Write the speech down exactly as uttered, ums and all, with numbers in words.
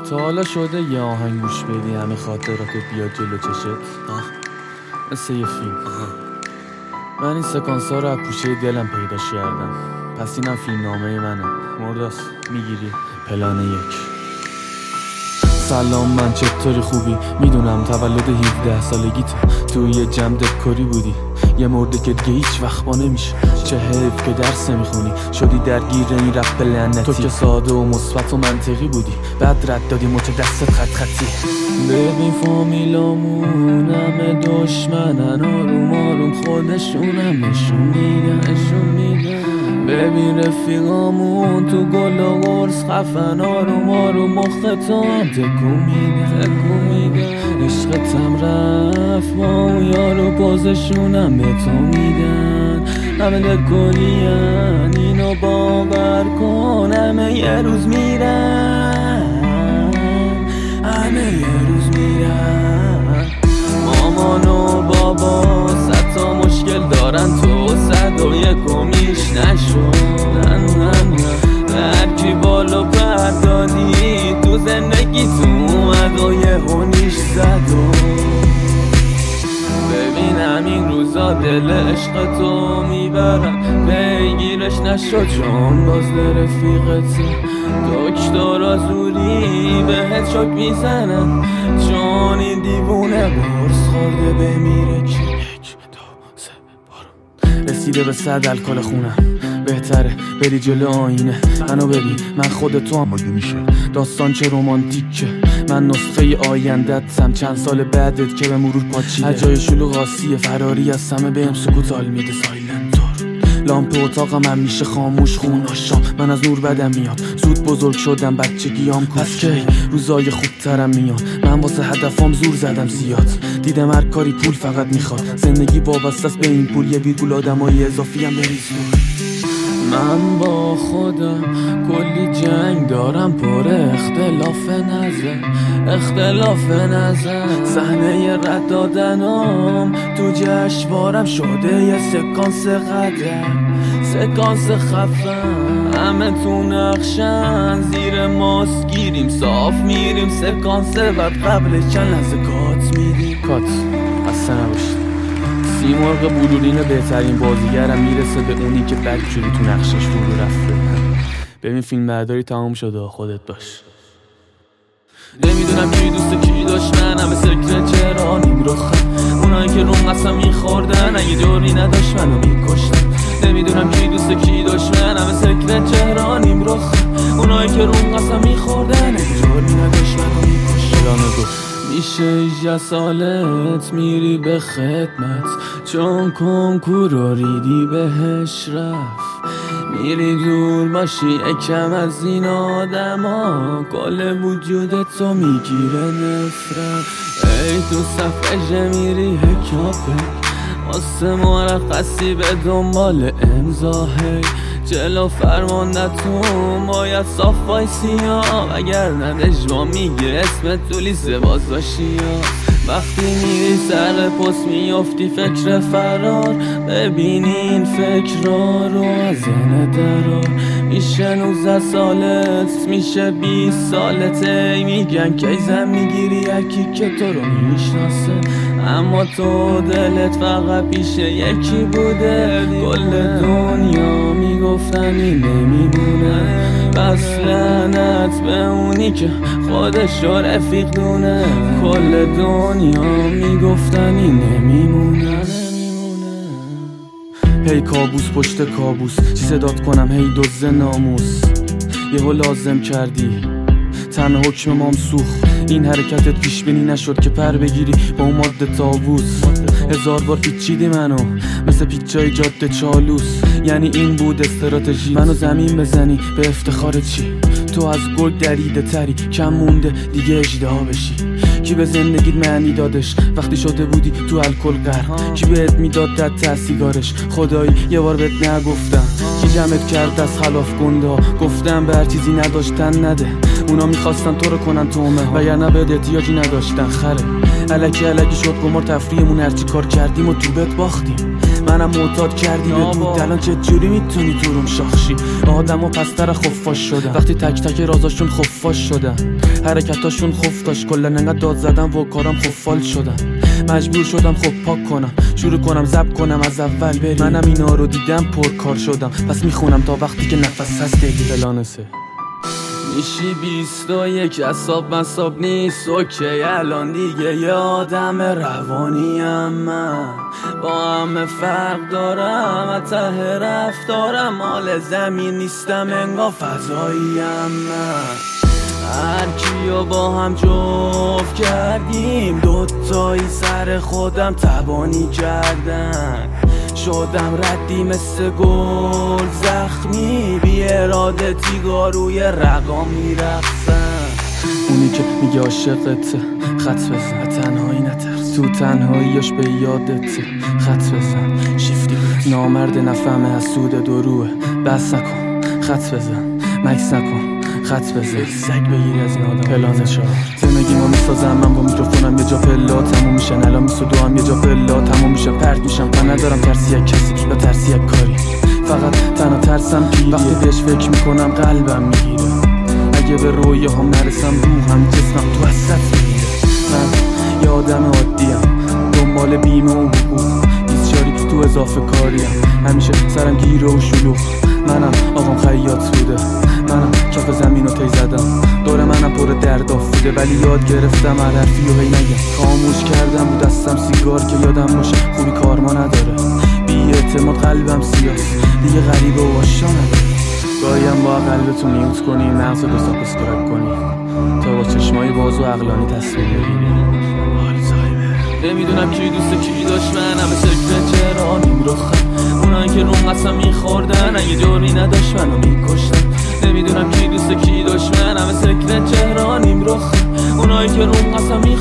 تا حالا شده یه آهنگ گوش بدی همه خاطرات بیاد جلو چشت؟ مثل یه فیلم. من این سکانس ها رو از پوشه دلم پیداش کردم، پس اینم فیلم نامه منه. مرداس میگیری؟ پلان یک. سلام، من چطوری؟ خوبی؟ میدونم تولد هفده سالگیت توی یه جمع دکوری بودی، یه مرده که دیگه هیچ وقت با نمیشه. چه حیف که درس نمیخونی، شدی درگیر این رپ لعنتی. تو که ساده و مثبت و منطقی بودی، بعد رد دادی مچ دستت خط خطی. ببین فامیلامون همه دشمنن، آروم آروم خودشونم نشون میدن نشون میدن. ببین رفیقامون تو گل و قرص خفن، آروم آروم مختم تکون میدن تکون میدن. عشقتم رفت با اون یارو پوزشونم به تو میدن. همه دکولین اینو باور کن، همه یه روز میرن، همه یه روز میرن. مامان و بابا صد تا مشکل دارن، تو صد و یکمیش نشو. نه نه نه، هرکی بالا پردادی تو زندگی تو اومد و یه هونیش زد. و ببین همین روزا دل عشق تو میبرن، پیگیرش نشو چون باز رفیقت دکتر آزوری بهت شک میزنن، چون این دیوونه برس خورده بمیره. که یک دو سه بارو رسیده به صد الکل خونم، بهتره بری جلو آینه منو ببین، من خود تو هم مگه میشه؟ داستان چه رومانتیکه، من نسخه آینده‌تم چند سال بعدت که به مرور پاچیده. هجای شلوغ آسیه فراری از همه بهم سکوت حال میده. سایلنتور لامپ اتاقم هم میشه خاموش خون آشام، من از نور بدم میاد، زود بزرگ شدم بچگیام کش. پس کی روزای خوبترم میاد، من واسه هدفام زور زدم زیاد، دیدم هر کاری پول فقط میخواد، زندگی وابسته است به این پول، یه ویرگول آدمای اضافی هم بریز دور. من با خودم کلی جنگ دارم، پر اختلاف نظر اختلاف نظر. صحنه رد دادنم تو جشنوارم شده یه سکانس قدر، سکانس خفن. همه تو نقشن زیر ماسک گیریم، صاف میریم سکانس بعد قبل چند لحظه کات میدیم. کات اصلا نباشید. سیمرغ بلورین بهترین بازیگرم میرسه به اونی که بدجوری تو نقشش فرو رفته. ببین فیلم برداری تمام شده، خودت باش. نمیدونم کی دوست کی دشمن، همه سکرت چرا نیم رخم، اونایی که روم قسم میخوردن اگه جوری نداشت منو میکشتن. نمیدونم کی دوست کی دشمن، همه سکرت چرا نیم رخم، اونایی که روم قسم میخوردن اگه جوری نداشت منو میکشتن. میشه ایجا سالت میری به خدمت، چون کنکور رو ریدی بهش رفت، میری دور باشی یکم از این آدم ها، کل وجودتو میگیره نفرت. ای تو صفحه میری هکاپه، واسه مرخصی به دنبال امضاهی، جلو فرماندتون باید صاف وایسی ها، اگر نه اجوا میگه اسمت تو لیست بازداشتی ها. وقتی میری سر پست میافتی فکر فرار، ببین این فکرها رو از ذهن درار. میشه نوزده سالت میشه بیست سالت، ای میگن کی زن میگیری یکی که تو رو میشناسه، اما تو دلت فقط پیش یکی بوده. کل دنیا میگفتن این نمیمونه، بس لعنت به اونی که خودش رو رفیق دونه. کل دنیا میگفتن این نمیمونه. هی کابوس پشت کابوس، چی صدات کنم هی دوز ناموس، یهو لازم کردی تنها حکم مام سوخ. این حرکتت پیش بینی نشد که پر بگیری با اون ماده تاووس. هزار بار پیچیدی منو مثل پیچای جاده چالوس، یعنی این بود استراتژی، منو زمین بزنی به افتخار چی؟ تو از گل دریده تری، کم مونده دیگه اژدها بشی. کی به زندگیت معنی دادش وقتی شده بودی تو الکل غرق؟ کی بهت میداد در سیگارش؟ خدایی یه بار بهت نگفتم؟ کی جمعت کرد از خلاف گنده؟ گفتم به هر چیزی نداشتن نده، اونا میخواستن تو رو کنن تومه، وگرنه بهت احتیاجی نداشتن. خره الکی الکی شد گمار تفریحمون، هرچی کار کردیم و تو بهت باختیم. منم معتاد کردی به دود. الان چه جوری میتونی تو روم شاخشی؟ آدمو پستر خفاش شدن وقتی تک تک رازاشون خفاش شدن، حرکتاشون خف داشت. کلا انقدر داد زدم و کارم خفال شدن. مجبور شدم خب پاک کنم، شروع کنم ضبط کنم از اول بری. منم اینا رو دیدم پر کار شدم، پس میخونم تا وقتی که نفس هست دلی. فلانسه میشی بیست و یک، اصاب مصاب نیست اوکی. الان دیگه یادم روانیم، من با همه فرق دارم. اته رفتارم مال زمین نیستم، انگار فضاییم. من هر کیو با هم جفت کردیم، دوتایی سر خودم تبانی کردن. شدم ردی مثل گل زخمی، بی اراده تیگا روی رقا میرقصن. اونی که میگه عاشقته خط بزن، تنهایی نترس، تو تنهاییاش به یادته خط بزن. شیفتی بود نامرد نفهمه حسود دروه، بس نکن خط بزن، مکس نکن خط بزن. سگ بگیری از این آدم پلانه چهار. زندگی ما میسازم من با میکروفونم، یه جا پلا تموم میشن. الان میسو دو هم یه جا پلا تموم میشن. پرد میشم و ندارم ترسی یک کسی یا ترسی یک کاری، فقط تنها ترسم گیریه. وقتی بهش فکر میکنم قلبم میگیره، اگه به رویه هم نرسم روحم جسمم تو وسط میگیره. من یه آدم عادیم دنبال بیمه و حقوق، بیست شاری تو اضافه کاریم، همیشه سرم گیره و شلوغ. منم آقام خیاط بوده، منم کف زمین رو تی زدم. دور منم پر درد آفوده، ولی یاد گرفتم هر حرفی و هی نگم. خاموش کردم رو دستم سیگار که یادم باشه خوبی کارما نداره. بی اعتماد قلبم سیاست دیگه، غریبه و آشنا نداره. گاهیم با قلبتو میوت کنی، مغز دو ساق اسکرک کنی، تا با چشمای باز و عقلانی تصمیم بگیری. نمیدونم کی دوست کی داشت، من همه سکره چرا نمیرخم. اونایی که روم قسم میخوردن اگه جوری نداشت منو میکشتن. نمیدونم کی دوست کی داشت، من همه سکره چهرانیم رخ. اونایی که روم قسم